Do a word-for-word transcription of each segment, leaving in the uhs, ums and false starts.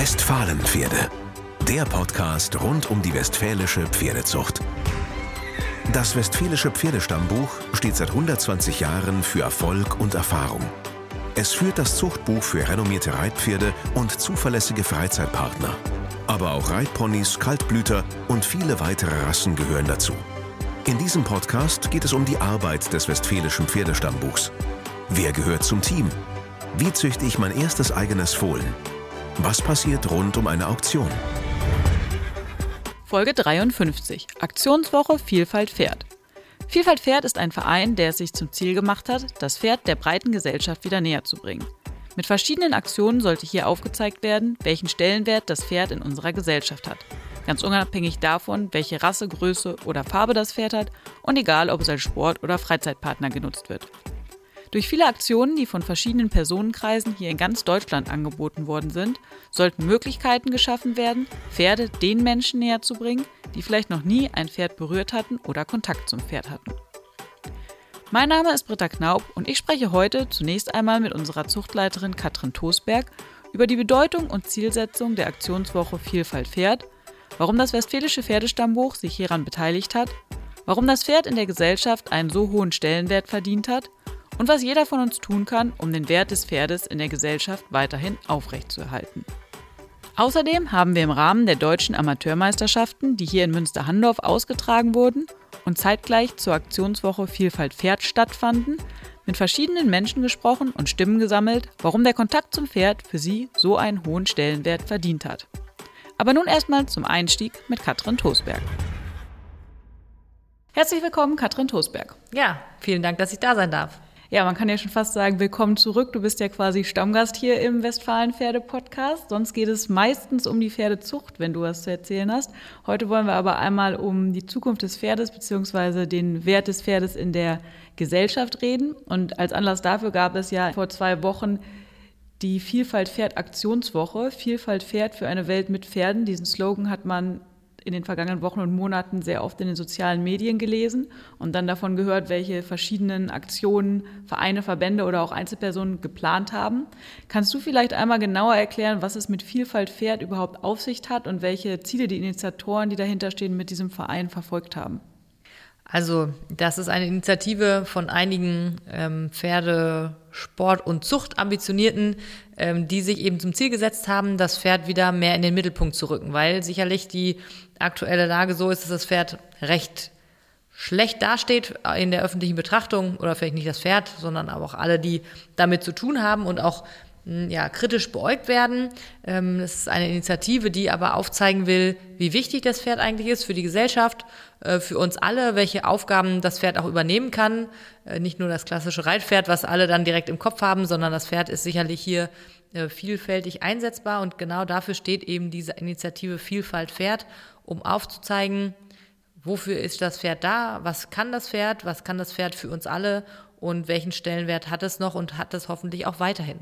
Westfalenpferde, der Podcast rund um die westfälische Pferdezucht. Das Westfälische Pferdestammbuch steht seit hundertzwanzig Jahren für Erfolg und Erfahrung. Es führt das Zuchtbuch für renommierte Reitpferde und zuverlässige Freizeitpartner. Aber auch Reitponys, Kaltblüter und viele weitere Rassen gehören dazu. In diesem Podcast geht es um die Arbeit des Westfälischen Pferdestammbuchs. Wer gehört zum Team? Wie züchte ich mein erstes eigenes Fohlen? Was passiert rund um eine Auktion? Folge dreiundfünfzig. Aktionswoche Vielfalt Pferd. Vielfalt Pferd ist ein Verein, der es sich zum Ziel gemacht hat, das Pferd der breiten Gesellschaft wieder näher zu bringen. Mit verschiedenen Aktionen sollte hier aufgezeigt werden, welchen Stellenwert das Pferd in unserer Gesellschaft hat. Ganz unabhängig davon, welche Rasse, Größe oder Farbe das Pferd hat und egal, ob es als Sport- oder Freizeitpartner genutzt wird. Durch viele Aktionen, die von verschiedenen Personenkreisen hier in ganz Deutschland angeboten worden sind, sollten Möglichkeiten geschaffen werden, Pferde den Menschen näher zu bringen, die vielleicht noch nie ein Pferd berührt hatten oder Kontakt zum Pferd hatten. Mein Name ist Britta Knaub und ich spreche heute zunächst einmal mit unserer Zuchtleiterin Katrin Tosberg über die Bedeutung und Zielsetzung der Aktionswoche Vielfalt Pferd, warum das Westfälische Pferdestammbuch sich hieran beteiligt hat, warum das Pferd in der Gesellschaft einen so hohen Stellenwert verdient hat und was jeder von uns tun kann, um den Wert des Pferdes in der Gesellschaft weiterhin aufrechtzuerhalten. Außerdem haben wir im Rahmen der deutschen Amateurmeisterschaften, die hier in Münster-Handorf ausgetragen wurden und zeitgleich zur Aktionswoche Vielfalt Pferd stattfanden, mit verschiedenen Menschen gesprochen und Stimmen gesammelt, warum der Kontakt zum Pferd für sie so einen hohen Stellenwert verdient hat. Aber nun erstmal zum Einstieg mit Katrin Tosberg. Herzlich willkommen, Katrin Tosberg. Ja, vielen Dank, dass ich da sein darf. Ja, man kann ja schon fast sagen, willkommen zurück. Du bist ja quasi Stammgast hier im Westfalen-Pferde-Podcast. Sonst geht es meistens um die Pferdezucht, wenn du was zu erzählen hast. Heute wollen wir aber einmal um die Zukunft des Pferdes bzw. den Wert des Pferdes in der Gesellschaft reden. Und als Anlass dafür gab es ja vor zwei Wochen die Vielfalt-Pferd-Aktionswoche. Vielfalt Pferd für eine Welt mit Pferden. Diesen Slogan hat man in den vergangenen Wochen und Monaten sehr oft in den sozialen Medien gelesen und dann davon gehört, welche verschiedenen Aktionen Vereine, Verbände oder auch Einzelpersonen geplant haben. Kannst du vielleicht einmal genauer erklären, was es mit Vielfalt Pferd überhaupt auf sich hat und welche Ziele die Initiatoren, die dahinter stehen, mit diesem Verein verfolgt haben? Also das ist eine Initiative von einigen ähm, Pferde-, Sport- und Zuchtambitionierten, ähm, die sich eben zum Ziel gesetzt haben, das Pferd wieder mehr in den Mittelpunkt zu rücken, weil sicherlich die aktuelle Lage so ist, dass das Pferd recht schlecht dasteht in der öffentlichen Betrachtung oder vielleicht nicht das Pferd, sondern aber auch alle, die damit zu tun haben und auch ja, kritisch beäugt werden. Ähm, das ist eine Initiative, die aber aufzeigen will, wie wichtig das Pferd eigentlich ist für die Gesellschaft, äh, für uns alle, welche Aufgaben das Pferd auch übernehmen kann. Äh, nicht nur das klassische Reitpferd, was alle dann direkt im Kopf haben, sondern das Pferd ist sicherlich hier äh, vielfältig einsetzbar und genau dafür steht eben diese Initiative Vielfalt Pferd, um aufzuzeigen, wofür ist das Pferd da, was kann das Pferd, was kann das Pferd für uns alle und welchen Stellenwert hat es noch und hat es hoffentlich auch weiterhin.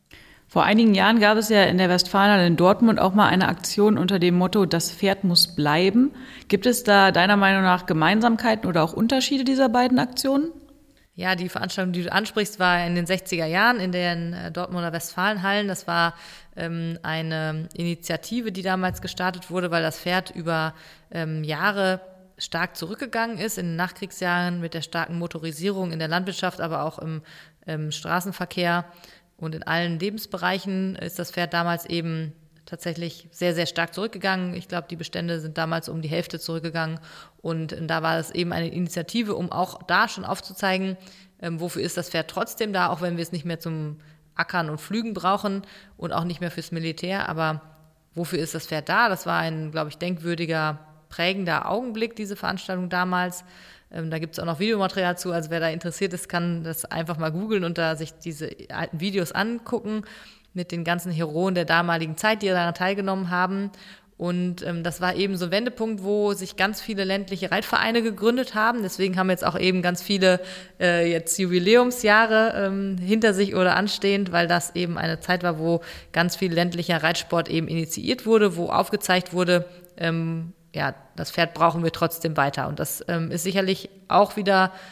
Vor einigen Jahren gab es ja in der Westfalenhalle in Dortmund auch mal eine Aktion unter dem Motto, das Pferd muss bleiben. Gibt es da deiner Meinung nach Gemeinsamkeiten oder auch Unterschiede dieser beiden Aktionen? Ja, die Veranstaltung, die du ansprichst, war in den sechziger Jahren in den Dortmunder Westfalenhallen. Das war ähm, eine Initiative, die damals gestartet wurde, weil das Pferd über ähm, Jahre stark zurückgegangen ist, in den Nachkriegsjahren mit der starken Motorisierung in der Landwirtschaft, aber auch im, im Straßenverkehr. Und in allen Lebensbereichen ist das Pferd damals eben tatsächlich sehr, sehr stark zurückgegangen. Ich glaube, die Bestände sind damals um die Hälfte zurückgegangen. Und da war es eben eine Initiative, um auch da schon aufzuzeigen, ähm, wofür ist das Pferd trotzdem da, auch wenn wir es nicht mehr zum Ackern und Pflügen brauchen und auch nicht mehr fürs Militär. Aber wofür ist das Pferd da? Das war ein, glaube ich, denkwürdiger, prägender Augenblick, diese Veranstaltung damals. Da gibt es auch noch Videomaterial zu, also wer da interessiert ist, kann das einfach mal googeln und da sich diese alten Videos angucken mit den ganzen Heroen der damaligen Zeit, die daran teilgenommen haben. Und ähm, das war eben so ein Wendepunkt, wo sich ganz viele ländliche Reitvereine gegründet haben. Deswegen haben jetzt auch eben ganz viele äh, jetzt Jubiläumsjahre ähm, hinter sich oder anstehend, weil das eben eine Zeit war, wo ganz viel ländlicher Reitsport eben initiiert wurde, wo aufgezeigt wurde, ähm, ja, das Pferd brauchen wir trotzdem weiter. Und das ähm, ist sicherlich auch wieder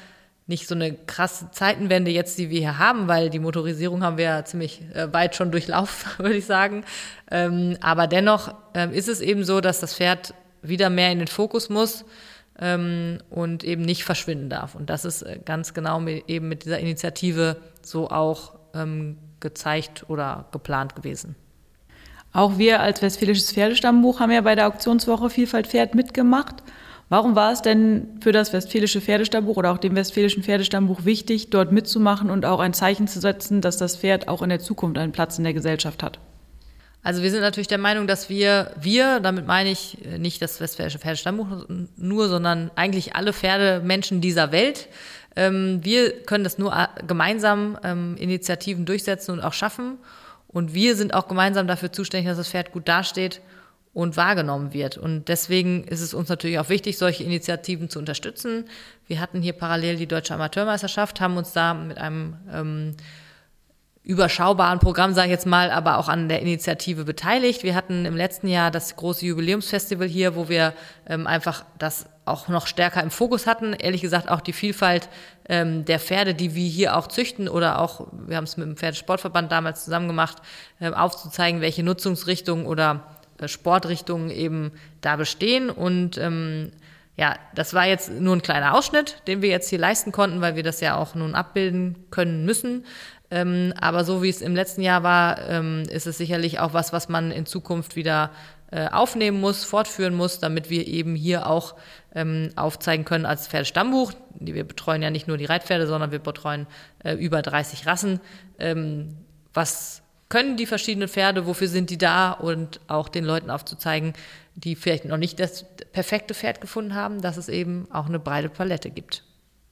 nicht so eine krasse Zeitenwende jetzt, die wir hier haben, weil die Motorisierung haben wir ja ziemlich äh, weit schon durchlaufen, würde ich sagen. Ähm, aber dennoch ähm, ist es eben so, dass das Pferd wieder mehr in den Fokus muss ähm, und eben nicht verschwinden darf. Und das ist ganz genau mit, eben mit dieser Initiative so auch ähm, gezeigt oder geplant gewesen. Auch wir als Westfälisches Pferdestammbuch haben ja bei der Auktionswoche Vielfalt Pferd mitgemacht. Warum war es denn für das Westfälische Pferdestammbuch oder auch dem Westfälischen Pferdestammbuch wichtig, dort mitzumachen und auch ein Zeichen zu setzen, dass das Pferd auch in der Zukunft einen Platz in der Gesellschaft hat? Also wir sind natürlich der Meinung, dass wir, wir, damit meine ich nicht das Westfälische Pferdestammbuch nur, sondern eigentlich alle Pferdemenschen dieser Welt, ähm, wir können das nur gemeinsam ähm, Initiativen durchsetzen und auch schaffen. Und wir sind auch gemeinsam dafür zuständig, dass das Pferd gut dasteht und wahrgenommen wird. Und deswegen ist es uns natürlich auch wichtig, solche Initiativen zu unterstützen. Wir hatten hier parallel die Deutsche Amateurmeisterschaft, haben uns da mit einem ähm, überschaubaren Programm, sage ich jetzt mal, aber auch an der Initiative beteiligt. Wir hatten im letzten Jahr das große Jubiläumsfestival hier, wo wir ähm, einfach das auch noch stärker im Fokus hatten. Ehrlich gesagt auch die Vielfalt ähm, der Pferde, die wir hier auch züchten oder auch, wir haben es mit dem Pferdesportverband damals zusammen gemacht, äh, aufzuzeigen, welche Nutzungsrichtungen oder Sportrichtungen eben da bestehen. Und ähm, ja, das war jetzt nur ein kleiner Ausschnitt, den wir jetzt hier leisten konnten, weil wir das ja auch nun abbilden können müssen. Ähm, aber so wie es im letzten Jahr war, ähm, ist es sicherlich auch was, was man in Zukunft wieder äh, aufnehmen muss, fortführen muss, damit wir eben hier auch ähm, aufzeigen können als Pferdestammbuch. Wir betreuen ja nicht nur die Reitpferde, sondern wir betreuen äh, über dreißig Rassen. Ähm, was können die verschiedenen Pferde, wofür sind die da, und auch den Leuten aufzuzeigen, die vielleicht noch nicht das perfekte Pferd gefunden haben, dass es eben auch eine breite Palette gibt.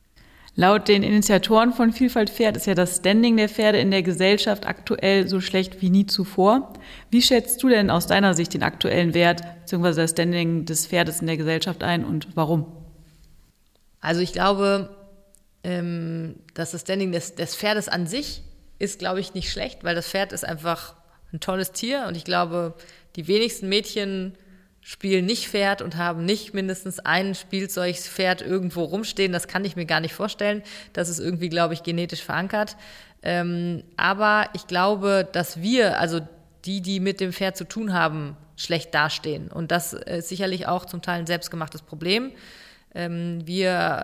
Laut den Initiatoren von Vielfalt Pferd ist ja das Standing der Pferde in der Gesellschaft aktuell so schlecht wie nie zuvor. Wie schätzt du denn aus deiner Sicht den aktuellen Wert bzw. das Standing des Pferdes in der Gesellschaft ein und warum? Also ich glaube, ähm, dass das Standing des, des Pferdes an sich ist, glaube ich, nicht schlecht, weil das Pferd ist einfach ein tolles Tier und ich glaube, die wenigsten Mädchen spielen nicht Pferd und haben nicht mindestens ein Spielzeugpferd irgendwo rumstehen. Das kann ich mir gar nicht vorstellen. Das ist irgendwie, glaube ich, genetisch verankert. Ähm, aber ich glaube, dass wir, also die, die mit dem Pferd zu tun haben, schlecht dastehen. Und das ist sicherlich auch zum Teil ein selbstgemachtes Problem. Ähm, wir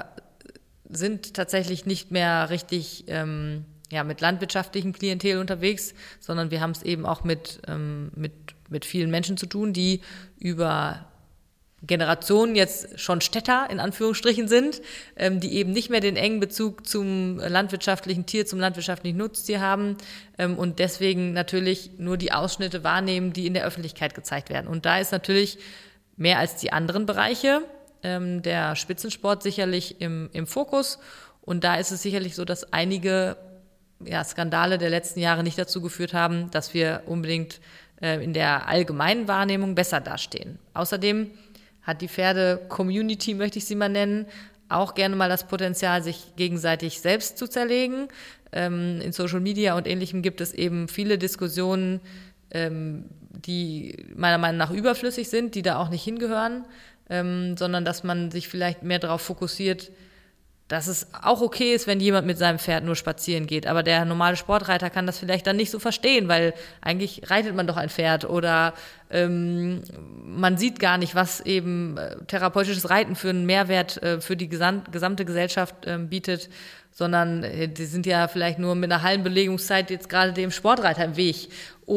sind tatsächlich nicht mehr richtig ähm, ja, mit landwirtschaftlichem Klientel unterwegs, sondern wir haben es eben auch mit, ähm, mit, mit vielen Menschen zu tun, die über Generationen jetzt schon Städter in Anführungsstrichen sind, ähm, die eben nicht mehr den engen Bezug zum landwirtschaftlichen Tier, zum landwirtschaftlichen Nutztier haben ähm, und deswegen natürlich nur die Ausschnitte wahrnehmen, die in der Öffentlichkeit gezeigt werden. Und da ist natürlich mehr als die anderen Bereiche ähm, der Spitzensport sicherlich im, im Fokus. Und da ist es sicherlich so, dass einige ja, Skandale der letzten Jahre nicht dazu geführt haben, dass wir unbedingt äh, in der allgemeinen Wahrnehmung besser dastehen. Außerdem hat die Pferde-Community, möchte ich sie mal nennen, auch gerne mal das Potenzial, sich gegenseitig selbst zu zerlegen. Ähm, in Social Media und Ähnlichem gibt es eben viele Diskussionen, ähm, die meiner Meinung nach überflüssig sind, die da auch nicht hingehören, ähm, sondern dass man sich vielleicht mehr darauf fokussiert, dass es auch okay ist, wenn jemand mit seinem Pferd nur spazieren geht. Aber der normale Sportreiter kann das vielleicht dann nicht so verstehen, weil eigentlich reitet man doch ein Pferd oder ähm, man sieht gar nicht, was eben äh, therapeutisches Reiten für einen Mehrwert äh, für die gesam- gesamte Gesellschaft äh, bietet, sondern äh, die sind ja vielleicht nur mit einer halben Belegungszeit jetzt gerade dem Sportreiter im Weg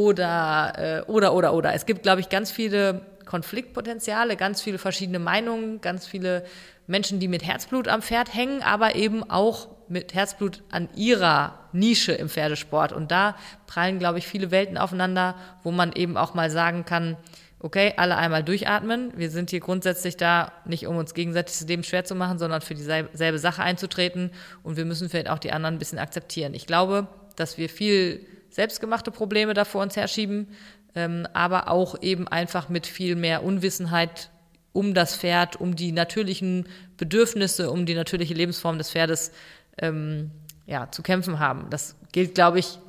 oder, äh, oder, oder, oder. Es gibt, glaube ich, ganz viele Konfliktpotenziale, ganz viele verschiedene Meinungen, ganz viele Menschen, die mit Herzblut am Pferd hängen, aber eben auch mit Herzblut an ihrer Nische im Pferdesport. Und da prallen, glaube ich, viele Welten aufeinander, wo man eben auch mal sagen kann, okay, alle einmal durchatmen. Wir sind hier grundsätzlich da, nicht um uns gegenseitig das Leben schwer zu machen, sondern für dieselbe Sache einzutreten. Und wir müssen vielleicht auch die anderen ein bisschen akzeptieren. Ich glaube, dass wir viel selbstgemachte Probleme da vor uns herschieben, ähm, aber auch eben einfach mit viel mehr Unwissenheit um das Pferd, um die natürlichen Bedürfnisse, um die natürliche Lebensform des Pferdes ähm, ja, zu kämpfen haben. Das gilt, glaube ich,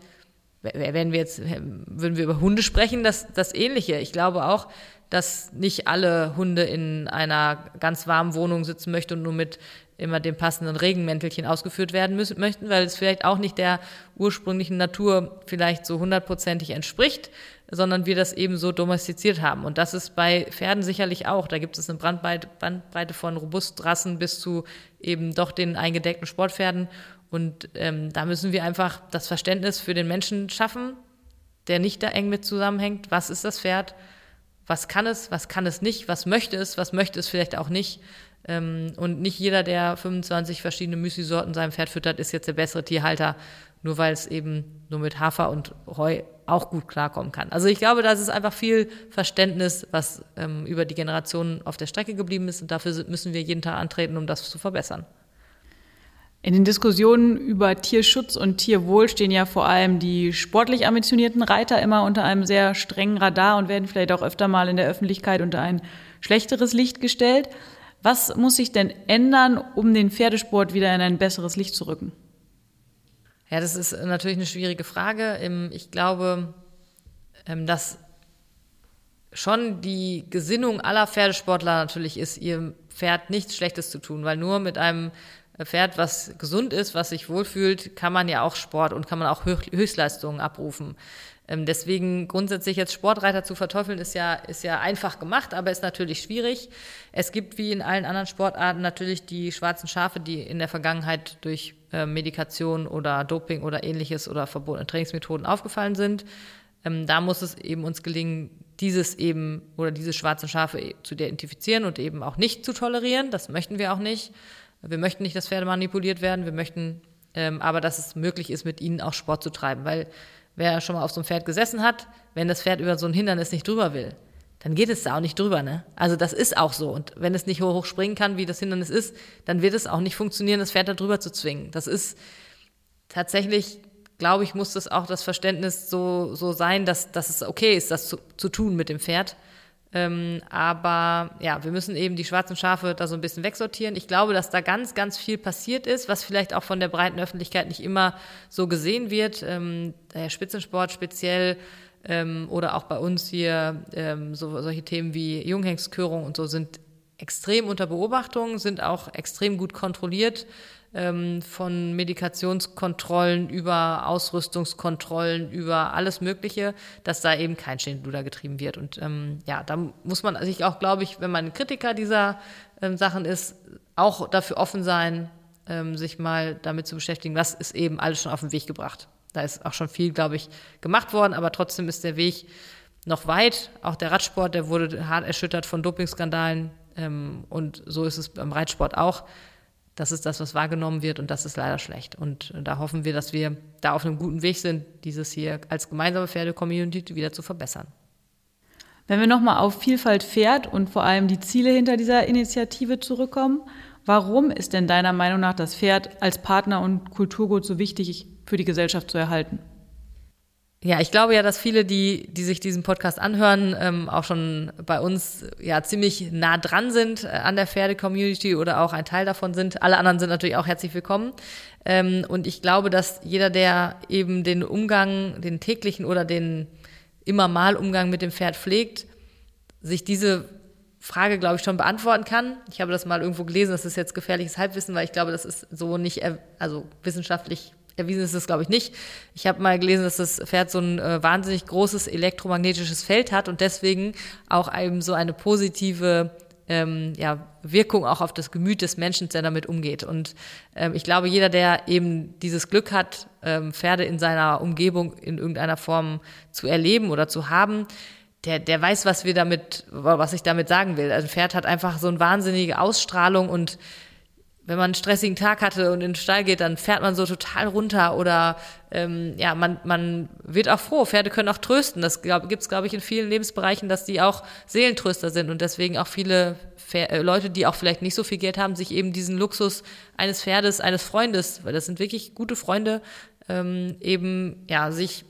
wenn wir jetzt, würden wir über Hunde sprechen, das, das Ähnliche. Ich glaube auch, dass nicht alle Hunde in einer ganz warmen Wohnung sitzen möchten und nur mit immer dem passenden Regenmäntelchen ausgeführt werden müssen, möchten, weil es vielleicht auch nicht der ursprünglichen Natur vielleicht so hundertprozentig entspricht, sondern wir das eben so domestiziert haben. Und das ist bei Pferden sicherlich auch. Da gibt es eine Bandbreite, Bandbreite von Robustrassen bis zu eben doch den eingedeckten Sportpferden. Und ähm, da müssen wir einfach das Verständnis für den Menschen schaffen, der nicht da eng mit zusammenhängt. Was ist das Pferd? Was kann es? Was kann es nicht? Was möchte es? Was möchte es vielleicht auch nicht? Ähm, und nicht jeder, der fünfundzwanzig verschiedene Müsli-Sorten seinem Pferd füttert, ist jetzt der bessere Tierhalter, nur weil es eben nur mit Hafer und Heu auch gut klarkommen kann. Also ich glaube, da ist einfach viel Verständnis, was ähm, über die Generationen auf der Strecke geblieben ist. Und dafür müssen wir jeden Tag antreten, um das zu verbessern. In den Diskussionen über Tierschutz und Tierwohl stehen ja vor allem die sportlich ambitionierten Reiter immer unter einem sehr strengen Radar und werden vielleicht auch öfter mal in der Öffentlichkeit unter ein schlechteres Licht gestellt. Was muss sich denn ändern, um den Pferdesport wieder in ein besseres Licht zu rücken? Ja, das ist natürlich eine schwierige Frage. Ich glaube, dass schon die Gesinnung aller Pferdesportler natürlich ist, ihrem Pferd nichts Schlechtes zu tun, weil nur mit einem Pferd, was gesund ist, was sich wohlfühlt, kann man ja auch Sport und kann man auch Höchstleistungen abrufen. Ähm, deswegen grundsätzlich jetzt Sportreiter zu verteufeln, ist ja, ist ja einfach gemacht, aber ist natürlich schwierig. Es gibt wie in allen anderen Sportarten natürlich die schwarzen Schafe, die in der Vergangenheit durch äh, Medikation oder Doping oder ähnliches oder verbotene Trainingsmethoden aufgefallen sind. Ähm, da muss es eben uns gelingen, dieses eben oder diese schwarzen Schafe zu identifizieren und eben auch nicht zu tolerieren. Das möchten wir auch nicht. Wir möchten nicht, dass Pferde manipuliert werden, wir möchten ähm, aber, dass es möglich ist, mit ihnen auch Sport zu treiben. Weil wer schon mal auf so einem Pferd gesessen hat, wenn das Pferd über so ein Hindernis nicht drüber will, dann geht es da auch nicht drüber. Ne? Also das ist auch so. Und wenn es nicht hoch, hoch springen kann, wie das Hindernis ist, dann wird es auch nicht funktionieren, das Pferd da drüber zu zwingen. Das ist tatsächlich, glaube ich, muss das auch das Verständnis so, so sein, dass, dass es okay ist, das zu, zu tun mit dem Pferd. Ähm, aber ja, wir müssen eben die schwarzen Schafe da so ein bisschen wegsortieren. Ich glaube, dass da ganz, ganz viel passiert ist, was vielleicht auch von der breiten Öffentlichkeit nicht immer so gesehen wird. Ähm, der Spitzensport speziell ähm, oder auch bei uns hier ähm, so, solche Themen wie Junghengstkörung und so sind extrem unter Beobachtung, sind auch extrem gut kontrolliert. Ähm, von Medikationskontrollen über Ausrüstungskontrollen, über alles Mögliche, dass da eben kein Schindluder getrieben wird. Und ähm, ja, da muss man sich auch, glaube ich, wenn man ein Kritiker dieser ähm, Sachen ist, auch dafür offen sein, ähm, sich mal damit zu beschäftigen, was ist eben alles schon auf den Weg gebracht. Da ist auch schon viel, glaube ich, gemacht worden, aber trotzdem ist der Weg noch weit. Auch der Radsport, der wurde hart erschüttert von Dopingskandalen ähm, und so ist es beim Reitsport auch. Das ist das, was wahrgenommen wird und das ist leider schlecht. Und da hoffen wir, dass wir da auf einem guten Weg sind, dieses hier als gemeinsame Pferde-Community wieder zu verbessern. Wenn wir nochmal auf Vielfalt Pferd und vor allem die Ziele hinter dieser Initiative zurückkommen, warum ist denn deiner Meinung nach das Pferd als Partner und Kulturgut so wichtig für die Gesellschaft zu erhalten? Ja, ich glaube ja, dass viele, die, die sich diesen Podcast anhören, ähm, auch schon bei uns ja ziemlich nah dran sind äh, an der Pferde-Community oder auch ein Teil davon sind. Alle anderen sind natürlich auch herzlich willkommen. Ähm, und ich glaube, dass jeder, der eben den Umgang, den täglichen oder den immer mal Umgang mit dem Pferd pflegt, sich diese Frage, glaube ich, schon beantworten kann. Ich habe das mal irgendwo gelesen, das ist jetzt gefährliches Halbwissen, weil ich glaube, das ist so nicht, also wissenschaftlich erwiesen ist es, glaube ich, nicht. Ich habe mal gelesen, dass das Pferd so ein äh, wahnsinnig großes elektromagnetisches Feld hat und deswegen auch eben so eine positive ähm, ja, Wirkung auch auf das Gemüt des Menschen, der damit umgeht. Und ähm, ich glaube, jeder, der eben dieses Glück hat, ähm, Pferde in seiner Umgebung in irgendeiner Form zu erleben oder zu haben, der, der weiß, was wir damit, was ich damit sagen will. Also ein Pferd hat einfach so eine wahnsinnige Ausstrahlung und wenn man einen stressigen Tag hatte und in den Stall geht, dann fährt man so total runter oder ähm, ja, man man wird auch froh. Pferde können auch trösten. Das glaub, gibt's, glaube ich, in vielen Lebensbereichen, dass die auch Seelentröster sind und deswegen auch viele Pfer- äh, Leute, die auch vielleicht nicht so viel Geld haben, sich eben diesen Luxus eines Pferdes, eines Freundes, weil das sind wirklich gute Freunde, ähm, eben ja sich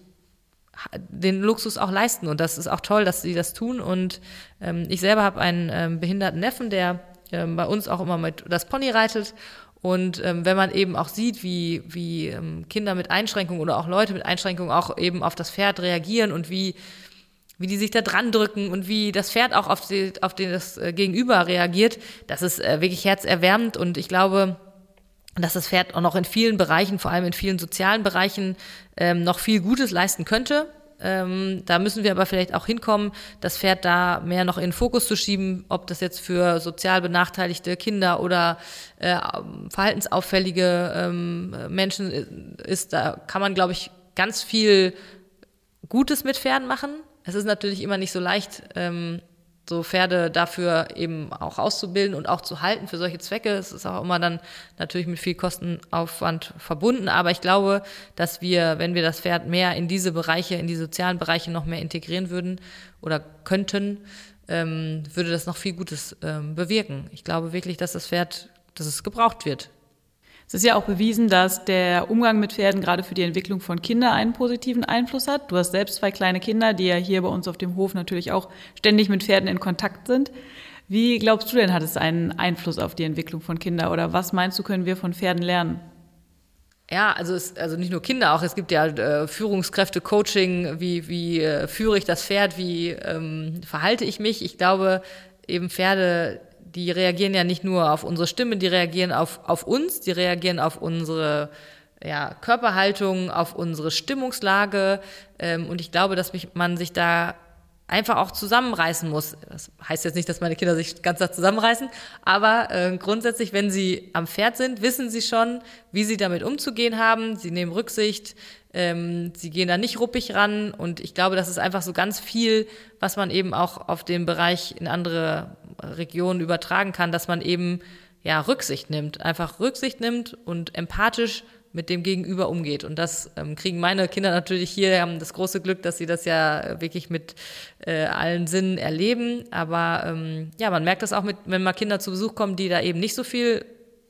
den Luxus auch leisten und das ist auch toll, dass sie das tun und ähm, ich selber habe einen ähm, behinderten Neffen, der ähm, bei uns auch immer mit das Pony reitet und ähm, wenn man eben auch sieht, wie wie ähm, Kinder mit Einschränkungen oder auch Leute mit Einschränkungen auch eben auf das Pferd reagieren und wie wie die sich da dran drücken und wie das Pferd auch auf, die, auf die, das äh, Gegenüber reagiert, das ist äh, wirklich herzerwärmend und ich glaube, dass das Pferd auch noch in vielen Bereichen, vor allem in vielen sozialen Bereichen, ähm, noch viel Gutes leisten könnte. Ähm, da müssen wir aber vielleicht auch hinkommen, das Pferd da mehr noch in den Fokus zu schieben, ob das jetzt für sozial benachteiligte Kinder oder äh, verhaltensauffällige ähm, Menschen ist. Da kann man, glaube ich, ganz viel Gutes mit Pferden machen. Es ist natürlich immer nicht so leicht, ähm, so Pferde dafür eben auch auszubilden und auch zu halten für solche Zwecke. Es ist auch immer dann natürlich mit viel Kostenaufwand verbunden. Aber ich glaube, dass wir, wenn wir das Pferd mehr in diese Bereiche, in die sozialen Bereiche noch mehr integrieren würden oder könnten, ähm, würde das noch viel Gutes ähm, bewirken. Ich glaube wirklich, dass das Pferd, dass es gebraucht wird. Es ist ja auch bewiesen, dass der Umgang mit Pferden gerade für die Entwicklung von Kindern einen positiven Einfluss hat. Du hast selbst zwei kleine Kinder, die ja hier bei uns auf dem Hof natürlich auch ständig mit Pferden in Kontakt sind. Wie glaubst du denn, hat es einen Einfluss auf die Entwicklung von Kindern oder was meinst du, können wir von Pferden lernen? Ja, also es, also nicht nur Kinder, auch es gibt ja äh, Führungskräfte, Coaching, wie, wie äh, führe ich das Pferd, wie ähm, verhalte ich mich. Ich glaube, eben Pferde, die reagieren ja nicht nur auf unsere Stimme, die reagieren auf, auf uns, die reagieren auf unsere ja, Körperhaltung, auf unsere Stimmungslage. Ähm, und ich glaube, dass mich, man sich da einfach auch zusammenreißen muss. Das heißt jetzt nicht, dass meine Kinder sich ganz zusammenreißen, aber äh, grundsätzlich, wenn sie am Pferd sind, wissen sie schon, wie sie damit umzugehen haben. Sie nehmen Rücksicht, ähm, sie gehen da nicht ruppig ran und ich glaube, das ist einfach so ganz viel, was man eben auch auf den Bereich in andere Regionen übertragen kann, dass man eben ja Rücksicht nimmt, einfach Rücksicht nimmt und empathisch mit dem Gegenüber umgeht. Und das ähm, kriegen meine Kinder natürlich hier, haben das große Glück, dass sie das ja wirklich mit äh, allen Sinnen erleben. Aber ähm, ja, man merkt das auch, mit, wenn mal Kinder zu Besuch kommen, die da eben nicht so viel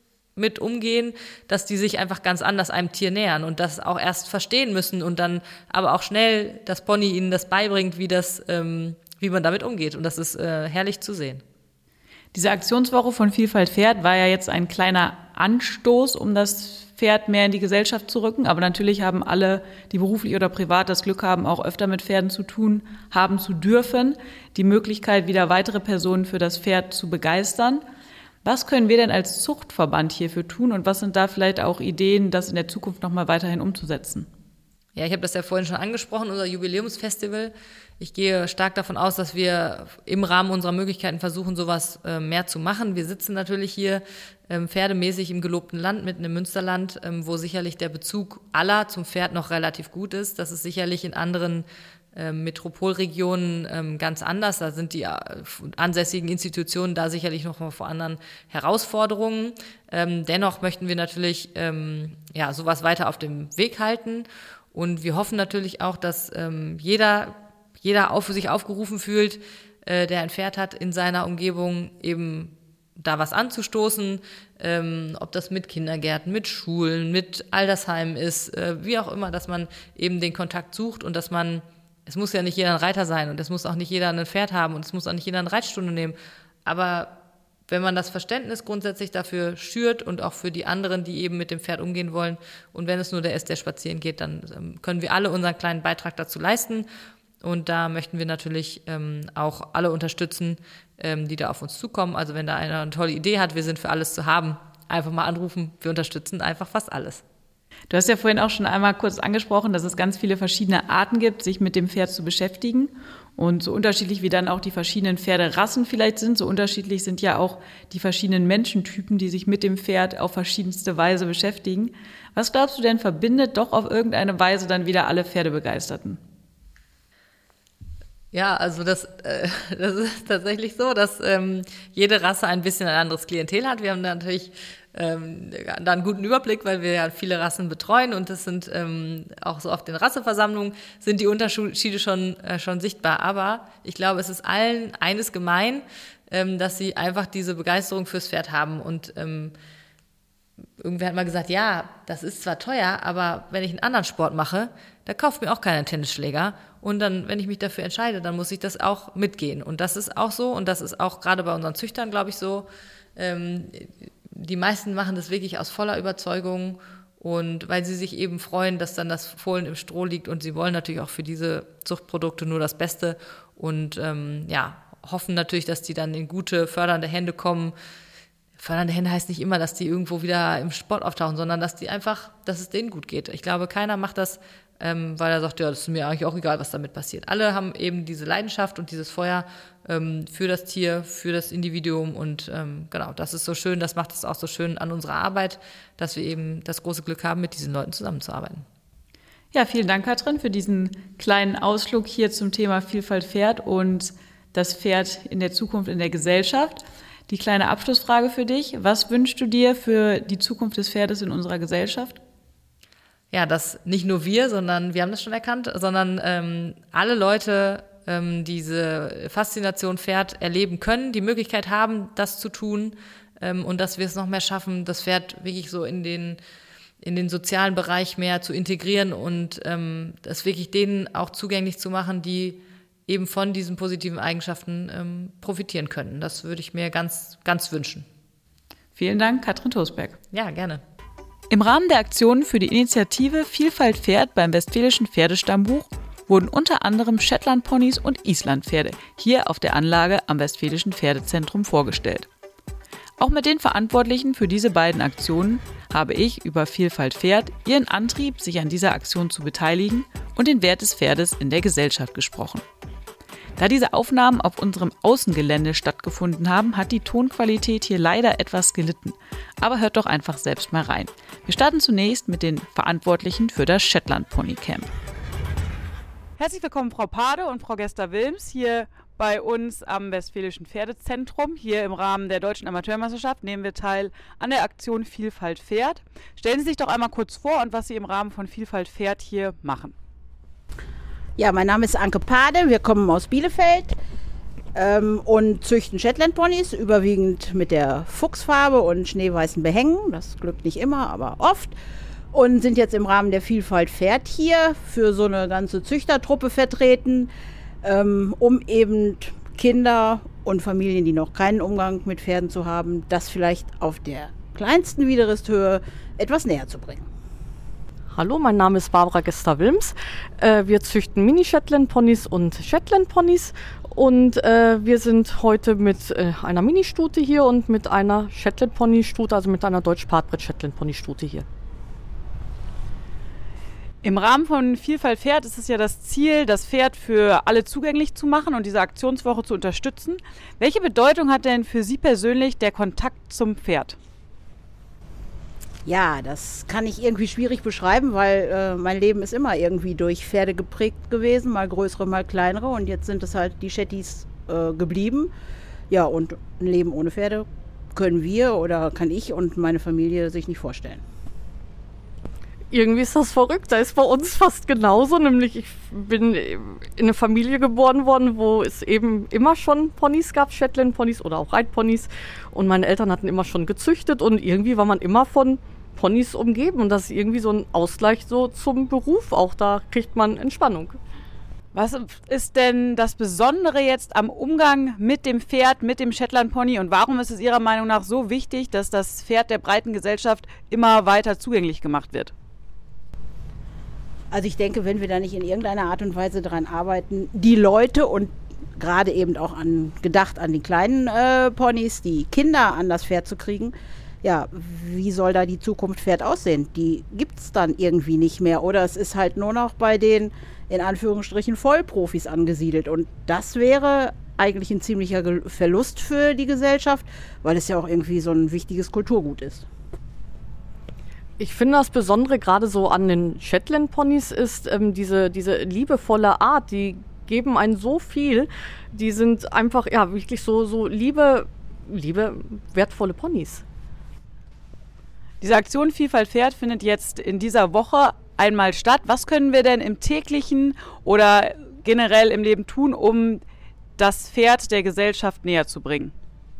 mit umgehen, dass die sich einfach ganz anders einem Tier nähern und das auch erst verstehen müssen und dann aber auch schnell das Pony ihnen das beibringt, wie das, ähm, wie man damit umgeht. Und das ist äh, herrlich zu sehen. Diese Aktionswoche von Vielfalt Pferd war ja jetzt ein kleiner Anstoß, um das Pferd mehr in die Gesellschaft zu rücken. Aber natürlich haben alle, die beruflich oder privat das Glück haben, auch öfter mit Pferden zu tun, haben zu dürfen, die Möglichkeit, wieder weitere Personen für das Pferd zu begeistern. Was können wir denn als Zuchtverband hierfür tun und was sind da vielleicht auch Ideen, das in der Zukunft noch mal weiterhin umzusetzen? Ja, ich habe das ja vorhin schon angesprochen, unser Jubiläumsfestival. Ich gehe stark davon aus, dass wir im Rahmen unserer Möglichkeiten versuchen, sowas äh, mehr zu machen. Wir sitzen natürlich hier ähm, pferdemäßig im gelobten Land, mitten im Münsterland, ähm, wo sicherlich der Bezug aller zum Pferd noch relativ gut ist. Das ist sicherlich in anderen ähm, Metropolregionen ähm, ganz anders. Da sind die äh, ansässigen Institutionen da sicherlich noch mal vor anderen Herausforderungen. Ähm, dennoch möchten wir natürlich ähm, ja sowas weiter auf dem Weg halten. Und wir hoffen natürlich auch, dass ähm, jeder, jeder auf, sich aufgerufen fühlt, äh, der ein Pferd hat, in seiner Umgebung eben da was anzustoßen, ähm, ob das mit Kindergärten, mit Schulen, mit Altersheimen ist, äh, wie auch immer, dass man eben den Kontakt sucht und dass man, es muss ja nicht jeder ein Reiter sein und es muss auch nicht jeder ein Pferd haben und es muss auch nicht jeder eine Reitstunde nehmen, aber wenn man das Verständnis grundsätzlich dafür schürt und auch für die anderen, die eben mit dem Pferd umgehen wollen und wenn es nur der ist, der spazieren geht, dann ähm, können wir alle unseren kleinen Beitrag dazu leisten und da möchten wir natürlich ähm, auch alle unterstützen, ähm, die da auf uns zukommen. Also wenn da einer eine tolle Idee hat, wir sind für alles zu haben, einfach mal anrufen, wir unterstützen einfach fast alles. Du hast ja vorhin auch schon einmal kurz angesprochen, dass es ganz viele verschiedene Arten gibt, sich mit dem Pferd zu beschäftigen. Und so unterschiedlich wie dann auch die verschiedenen Pferderassen vielleicht sind, so unterschiedlich sind ja auch die verschiedenen Menschentypen, die sich mit dem Pferd auf verschiedenste Weise beschäftigen. Was glaubst du denn verbindet doch auf irgendeine Weise dann wieder alle Pferdebegeisterten? Ja, also das, äh, das ist tatsächlich so, dass ähm, jede Rasse ein bisschen ein anderes Klientel hat. Wir haben da natürlich ähm, da einen guten Überblick, weil wir ja viele Rassen betreuen und das sind ähm, auch so auf den Rasseversammlungen sind die Unterschiede schon äh, schon sichtbar. Aber ich glaube, es ist allen eines gemein, ähm, dass sie einfach diese Begeisterung fürs Pferd haben und ähm, irgendwer hat mal gesagt, ja, das ist zwar teuer, aber wenn ich einen anderen Sport mache, da kauft mir auch keiner einen Tennisschläger. Und dann, wenn ich mich dafür entscheide, dann muss ich das auch mitgehen. Und das ist auch so und das ist auch gerade bei unseren Züchtern, glaube ich, so. Ähm, die meisten machen das wirklich aus voller Überzeugung Und weil sie sich eben freuen, dass dann das Fohlen im Stroh liegt und sie wollen natürlich auch für diese Zuchtprodukte nur das Beste und ähm, ja, hoffen natürlich, dass die dann in gute, fördernde Hände kommen. Fördernde Hände heißt nicht immer, dass die irgendwo wieder im Sport auftauchen, sondern dass die einfach, dass es denen gut geht. Ich glaube, keiner macht das, ähm, weil er sagt, ja, das ist mir eigentlich auch egal, was damit passiert. Alle haben eben diese Leidenschaft und dieses Feuer ähm, für das Tier, für das Individuum und ähm, genau, das ist so schön, das macht es auch so schön an unserer Arbeit, dass wir eben das große Glück haben, mit diesen Leuten zusammenzuarbeiten. Ja, vielen Dank, Katrin, für diesen kleinen Ausflug hier zum Thema Vielfalt Pferd und das Pferd in der Zukunft in der Gesellschaft. Die kleine Abschlussfrage für dich. Was wünschst du dir für die Zukunft des Pferdes in unserer Gesellschaft? Ja, dass nicht nur wir, sondern wir haben das schon erkannt, sondern ähm, alle Leute ähm, diese Faszination Pferd erleben können, die Möglichkeit haben, das zu tun ähm, und dass wir es noch mehr schaffen, das Pferd wirklich so in den in den sozialen Bereich mehr zu integrieren und ähm, das wirklich denen auch zugänglich zu machen, die eben von diesen positiven Eigenschaften ähm, profitieren können. Das würde ich mir ganz, ganz wünschen. Vielen Dank, Katrin Tosberg. Ja, gerne. Im Rahmen der Aktionen für die Initiative Vielfalt Pferd beim Westfälischen Pferdestammbuch wurden unter anderem Shetlandponys und Islandpferde hier auf der Anlage am Westfälischen Pferdezentrum vorgestellt. Auch mit den Verantwortlichen für diese beiden Aktionen habe ich über Vielfalt Pferd, ihren Antrieb, sich an dieser Aktion zu beteiligen und den Wert des Pferdes in der Gesellschaft gesprochen. Da diese Aufnahmen auf unserem Außengelände stattgefunden haben, hat die Tonqualität hier leider etwas gelitten. Aber hört doch einfach selbst mal rein. Wir starten zunächst mit den Verantwortlichen für das Shetland Pony Camp. Herzlich willkommen, Frau Pade und Frau Gester-Wilms, hier bei uns am Westfälischen Pferdezentrum. Hier im Rahmen der Deutschen Amateurmeisterschaft nehmen wir teil an der Aktion Vielfalt Pferd. Stellen Sie sich doch einmal kurz vor und was Sie im Rahmen von Vielfalt Pferd hier machen. Ja, mein Name ist Anke Pade, wir kommen aus Bielefeld ähm, und züchten Shetland-Ponys, überwiegend mit der Fuchsfarbe und schneeweißen Behängen. Das glückt nicht immer, aber oft. Und sind jetzt im Rahmen der Vielfalt Pferd hier für so eine ganze Züchtertruppe vertreten, ähm, um eben Kinder und Familien, die noch keinen Umgang mit Pferden zu haben, das vielleicht auf der kleinsten Widerristhöhe etwas näher zu bringen. Hallo, mein Name ist Barbara Gester-Wilms. Äh, wir züchten Mini-Shetland-Ponys und Shetland-Ponys und äh, wir sind heute mit äh, einer Mini-Stute hier und mit einer Shetland-Pony-Stute, also mit einer Deutsch-Partbred-Shetland-Pony-Stute hier. Im Rahmen von Vielfalt Pferd ist es ja das Ziel, das Pferd für alle zugänglich zu machen und diese Aktionswoche zu unterstützen. Welche Bedeutung hat denn für Sie persönlich der Kontakt zum Pferd? Ja, das kann ich irgendwie schwierig beschreiben, weil äh, mein Leben ist immer irgendwie durch Pferde geprägt gewesen, mal größere, mal kleinere und jetzt sind es halt die Shetties äh, geblieben. Ja, und ein Leben ohne Pferde können wir oder kann ich und meine Familie sich nicht vorstellen. Irgendwie ist das verrückt, da ist bei uns fast genauso, nämlich ich bin in eine Familie geboren worden, wo es eben immer schon Ponys gab, Shetland-Ponys oder auch Reitponys und meine Eltern hatten immer schon gezüchtet und irgendwie war man immer von Ponys umgeben und das ist irgendwie so ein Ausgleich so zum Beruf, auch da kriegt man Entspannung. Was ist denn das Besondere jetzt am Umgang mit dem Pferd, mit dem Shetland-Pony und warum ist es Ihrer Meinung nach so wichtig, dass das Pferd der breiten Gesellschaft immer weiter zugänglich gemacht wird? Also ich denke, wenn wir da nicht in irgendeiner Art und Weise daran arbeiten, die Leute und gerade eben auch an gedacht an die kleinen äh, Ponys, die Kinder an das Pferd zu kriegen, ja, wie soll da die Zukunft Pferd aussehen? Die gibt es dann irgendwie nicht mehr oder es ist halt nur noch bei den in Anführungsstrichen Vollprofis angesiedelt und das wäre eigentlich ein ziemlicher Verlust für die Gesellschaft, weil es ja auch irgendwie so ein wichtiges Kulturgut ist. Ich finde das Besondere gerade so an den Shetland-Ponys ist ähm, diese, diese liebevolle Art, die geben einen so viel, die sind einfach ja wirklich so, so liebe, liebe, wertvolle Ponys. Diese Aktion Vielfalt Pferd findet jetzt in dieser Woche einmal statt. Was können wir denn im täglichen oder generell im Leben tun, um das Pferd der Gesellschaft näher zu bringen?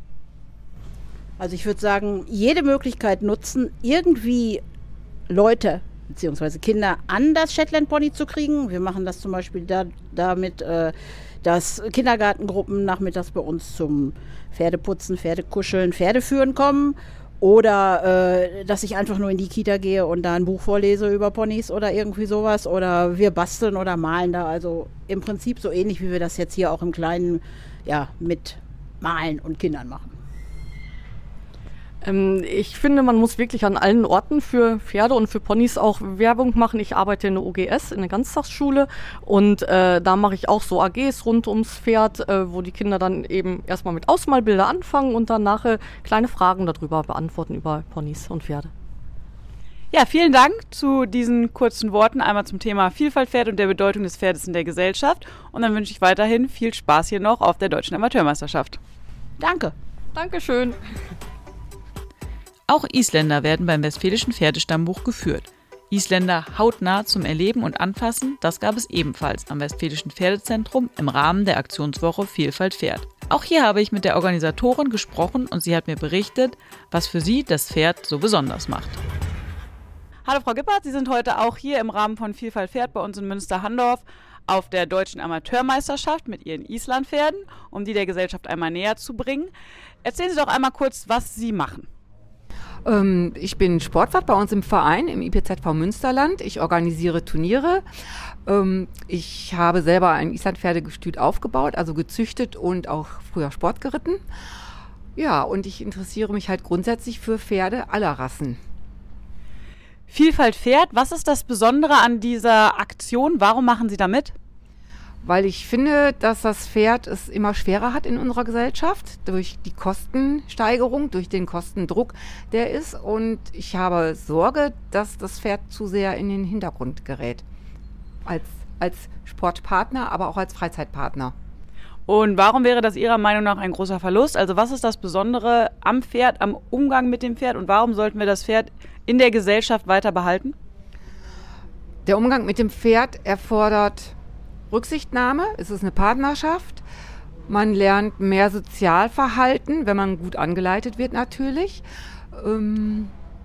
Also ich würde sagen, jede Möglichkeit nutzen, irgendwie Leute bzw. Kinder an das Shetland-Pony zu kriegen. Wir machen das zum Beispiel da, damit, äh, dass Kindergartengruppen nachmittags bei uns zum Pferdeputzen, Pferdekuscheln, Pferdeführen kommen. Oder äh, dass ich einfach nur in die Kita gehe und da ein Buch vorlese über Ponys oder irgendwie sowas. Oder wir basteln oder malen da. Also im Prinzip so ähnlich, wie wir das jetzt hier auch im Kleinen ja, mit Malen und Kindern machen. Ähm, ich finde, man muss wirklich an allen Orten für Pferde und für Ponys auch Werbung machen. Ich arbeite in der O G S, in der Ganztagsschule, und äh, da mache ich auch so A Gs rund ums Pferd, äh, wo die Kinder dann eben erstmal mit Ausmalbilder anfangen und dann nachher kleine Fragen darüber beantworten über Ponys und Pferde. Ja, vielen Dank zu diesen kurzen Worten, einmal zum Thema Vielfaltpferd und der Bedeutung des Pferdes in der Gesellschaft. Und dann wünsche ich weiterhin viel Spaß hier noch auf der Deutschen Amateurmeisterschaft. Danke. Dankeschön. Auch Isländer werden beim Westfälischen Pferdestammbuch geführt. Isländer hautnah zum Erleben und Anfassen, das gab es ebenfalls am Westfälischen Pferdezentrum im Rahmen der Aktionswoche Vielfalt Pferd. Auch hier habe ich mit der Organisatorin gesprochen und sie hat mir berichtet, was für sie das Pferd so besonders macht. Hallo Frau Gippert, Sie sind heute auch hier im Rahmen von Vielfalt Pferd bei uns in Münster-Handorf auf der Deutschen Amateurmeisterschaft mit Ihren Islandpferden, um die der Gesellschaft einmal näher zu bringen. Erzählen Sie doch einmal kurz, was Sie machen. Ähm, ich bin Sportwart bei uns im Verein, im I P Z V Münsterland. Ich organisiere Turniere. Ähm, ich habe selber ein Islandpferdegestüt aufgebaut, also gezüchtet und auch früher Sport geritten. Ja, und ich interessiere mich halt grundsätzlich für Pferde aller Rassen. Vielfalt Pferd, was ist das Besondere an dieser Aktion? Warum machen Sie da mit? Weil ich finde, dass das Pferd es immer schwerer hat in unserer Gesellschaft durch die Kostensteigerung, durch den Kostendruck, der ist. Und ich habe Sorge, dass das Pferd zu sehr in den Hintergrund gerät. Als, als Sportpartner, aber auch als Freizeitpartner. Und warum wäre das Ihrer Meinung nach ein großer Verlust? Also was ist das Besondere am Pferd, am Umgang mit dem Pferd und warum sollten wir das Pferd in der Gesellschaft weiter behalten? Der Umgang mit dem Pferd erfordert Rücksichtnahme, es ist eine Partnerschaft. Man lernt mehr Sozialverhalten, wenn man gut angeleitet wird natürlich. Ähm,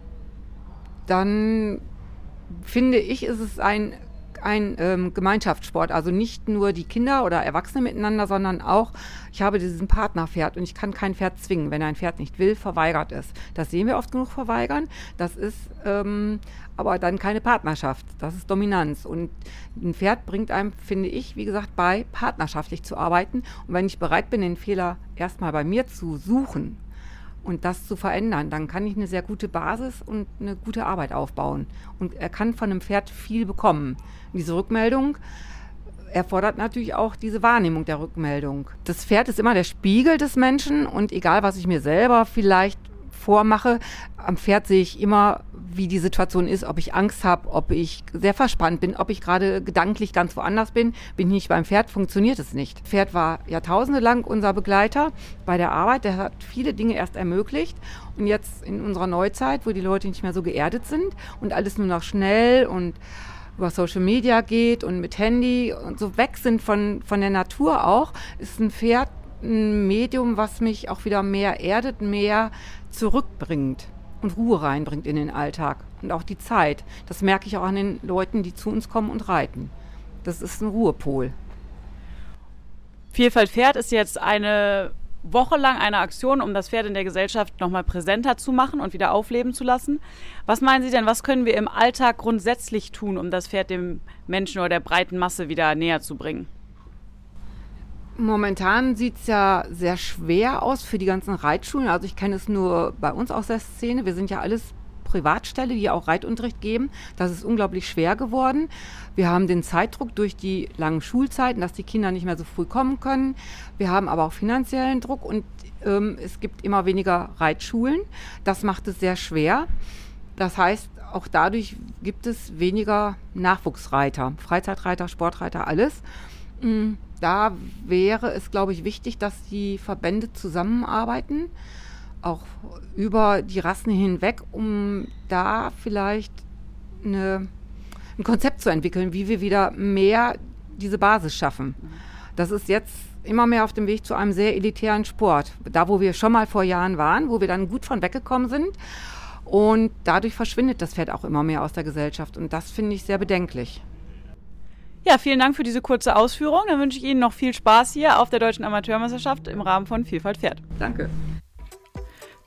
dann finde ich, ist es ein ein ähm, Gemeinschaftssport, also nicht nur die Kinder oder Erwachsene miteinander, sondern auch, ich habe diesen Partnerpferd und ich kann kein Pferd zwingen. Wenn ein Pferd nicht will, verweigert es. Das sehen wir oft genug verweigern. Das ist ähm, aber dann keine Partnerschaft, das ist Dominanz. Und ein Pferd bringt einem, finde ich, wie gesagt, bei, partnerschaftlich zu arbeiten. Und wenn ich bereit bin, den Fehler erstmal bei mir zu suchen und das zu verändern, dann kann ich eine sehr gute Basis und eine gute Arbeit aufbauen. Und er kann von einem Pferd viel bekommen. Und diese Rückmeldung erfordert natürlich auch diese Wahrnehmung der Rückmeldung. Das Pferd ist immer der Spiegel des Menschen und egal, was ich mir selber vielleicht vormache, am Pferd sehe ich immer, wie die Situation ist, ob ich Angst habe, ob ich sehr verspannt bin, ob ich gerade gedanklich ganz woanders bin. Bin ich nicht beim Pferd, funktioniert es nicht. Das Pferd war jahrtausende lang unser Begleiter bei der Arbeit. Der hat viele Dinge erst ermöglicht. Und jetzt in unserer Neuzeit, wo die Leute nicht mehr so geerdet sind und alles nur noch schnell und über Social Media geht und mit Handy und so weg sind von, von der Natur auch, ist ein Pferd ein Medium, was mich auch wieder mehr erdet, mehr zurückbringt und Ruhe reinbringt in den Alltag und auch die Zeit. Das merke ich auch an den Leuten, die zu uns kommen und reiten. Das ist ein Ruhepol. Vielfalt Pferd ist jetzt eine Woche lang eine Aktion, um das Pferd in der Gesellschaft nochmal präsenter zu machen und wieder aufleben zu lassen. Was meinen Sie denn, was können wir im Alltag grundsätzlich tun, um das Pferd dem Menschen oder der breiten Masse wieder näher zu bringen? Momentan sieht es ja sehr schwer aus für die ganzen Reitschulen. Also ich kenne es nur bei uns aus der Szene. Wir sind ja alles Privatställe, die auch Reitunterricht geben. Das ist unglaublich schwer geworden. Wir haben den Zeitdruck durch die langen Schulzeiten, dass die Kinder nicht mehr so früh kommen können. Wir haben aber auch finanziellen Druck und ähm, es gibt immer weniger Reitschulen. Das macht es sehr schwer. Das heißt, auch dadurch gibt es weniger Nachwuchsreiter, Freizeitreiter, Sportreiter, alles. Da wäre es, glaube ich, wichtig, dass die Verbände zusammenarbeiten, auch über die Rassen hinweg, um da vielleicht eine, ein Konzept zu entwickeln, wie wir wieder mehr diese Basis schaffen. Das ist jetzt immer mehr auf dem Weg zu einem sehr elitären Sport. Da, wo wir schon mal vor Jahren waren, wo wir dann gut von weggekommen sind. Und dadurch verschwindet das Pferd auch immer mehr aus der Gesellschaft. Und das finde ich sehr bedenklich. Ja, vielen Dank für diese kurze Ausführung. Dann wünsche ich Ihnen noch viel Spaß hier auf der Deutschen Amateurmeisterschaft im Rahmen von Vielfalt Pferd. Danke.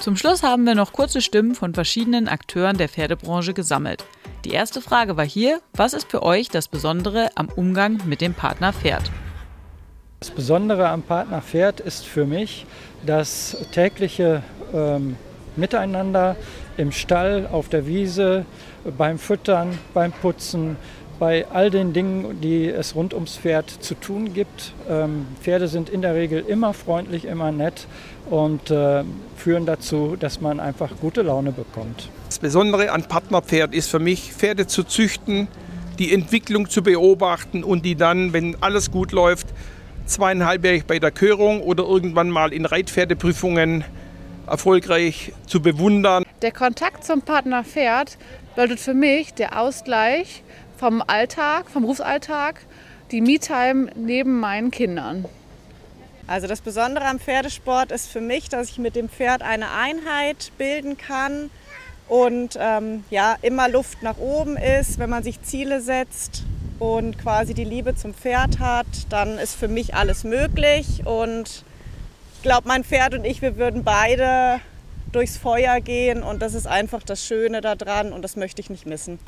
Zum Schluss haben wir noch kurze Stimmen von verschiedenen Akteuren der Pferdebranche gesammelt. Die erste Frage war hier: Was ist für euch das Besondere am Umgang mit dem Partner Pferd? Das Besondere am Partner Pferd ist für mich das tägliche ähm, Miteinander im Stall, auf der Wiese, beim Füttern, beim Putzen, bei all den Dingen, die es rund ums Pferd zu tun gibt. Ähm, Pferde sind in der Regel immer freundlich, immer nett und äh, führen dazu, dass man einfach gute Laune bekommt. Das Besondere an Partnerpferd ist für mich, Pferde zu züchten, die Entwicklung zu beobachten und die dann, wenn alles gut läuft, zweieinhalbjährig bei der Körung oder irgendwann mal in Reitpferdeprüfungen erfolgreich zu bewundern. Der Kontakt zum Partner Pferd bedeutet für mich der Ausgleich vom Alltag, vom Berufsalltag, die Me-Time neben meinen Kindern. Also das Besondere am Pferdesport ist für mich, dass ich mit dem Pferd eine Einheit bilden kann und ähm, ja, immer Luft nach oben ist, wenn man sich Ziele setzt und quasi die Liebe zum Pferd hat, dann ist für mich alles möglich und ich glaube, mein Pferd und ich, wir würden beide durchs Feuer gehen und das ist einfach das Schöne daran und das möchte ich nicht missen.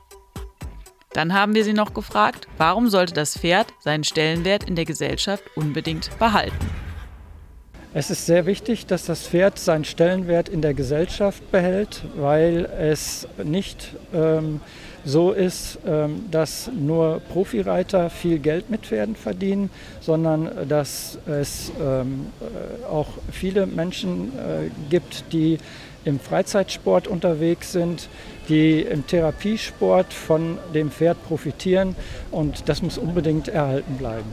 Dann haben wir sie noch gefragt, warum sollte das Pferd seinen Stellenwert in der Gesellschaft unbedingt behalten? Es ist sehr wichtig, dass das Pferd seinen Stellenwert in der Gesellschaft behält, weil es nicht ähm, so ist, ähm, dass nur Profireiter viel Geld mit Pferden verdienen, sondern dass es ähm, auch viele Menschen äh, gibt, die im Freizeitsport unterwegs sind, die im Therapiesport von dem Pferd profitieren und das muss unbedingt erhalten bleiben.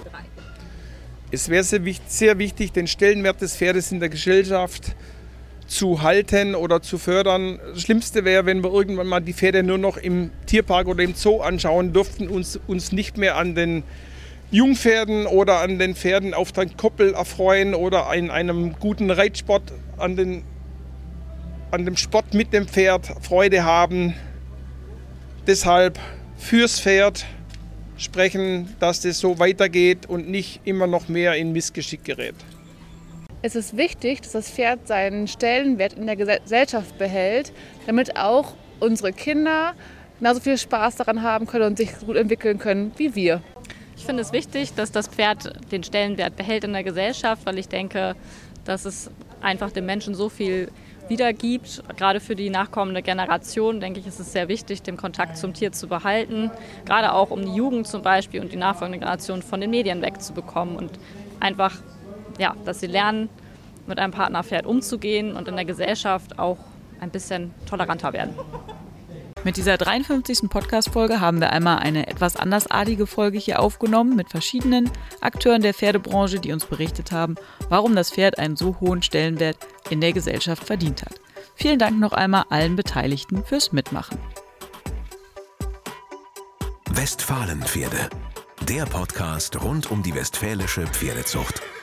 Es wäre sehr wichtig, den Stellenwert des Pferdes in der Gesellschaft zu halten oder zu fördern. Das Schlimmste wäre, wenn wir irgendwann mal die Pferde nur noch im Tierpark oder im Zoo anschauen dürften, uns, uns nicht mehr an den Jungpferden oder an den Pferden auf der Koppel erfreuen oder in einem guten Reitsport an, den, an dem Sport mit dem Pferd Freude haben. Deshalb fürs Pferd sprechen, dass das so weitergeht und nicht immer noch mehr in Missgeschick gerät. Es ist wichtig, dass das Pferd seinen Stellenwert in der Gesellschaft behält, damit auch unsere Kinder genauso viel Spaß daran haben können und sich gut entwickeln können wie wir. Ich finde es wichtig, dass das Pferd den Stellenwert behält in der Gesellschaft, weil ich denke, dass es einfach dem Menschen so viel wiedergibt. Gerade für die nachkommende Generation, denke ich, ist es sehr wichtig, den Kontakt zum Tier zu behalten. Gerade auch um die Jugend zum Beispiel und die nachfolgende Generation von den Medien wegzubekommen und einfach, ja, dass sie lernen, mit einem Partnerpferd umzugehen und in der Gesellschaft auch ein bisschen toleranter werden. Mit dieser dreiundfünfzigsten Podcast-Folge haben wir einmal eine etwas andersartige Folge hier aufgenommen mit verschiedenen Akteuren der Pferdebranche, die uns berichtet haben, warum das Pferd einen so hohen Stellenwert in der Gesellschaft verdient hat. Vielen Dank noch einmal allen Beteiligten fürs Mitmachen. Westfalenpferde, der Podcast rund um die westfälische Pferdezucht.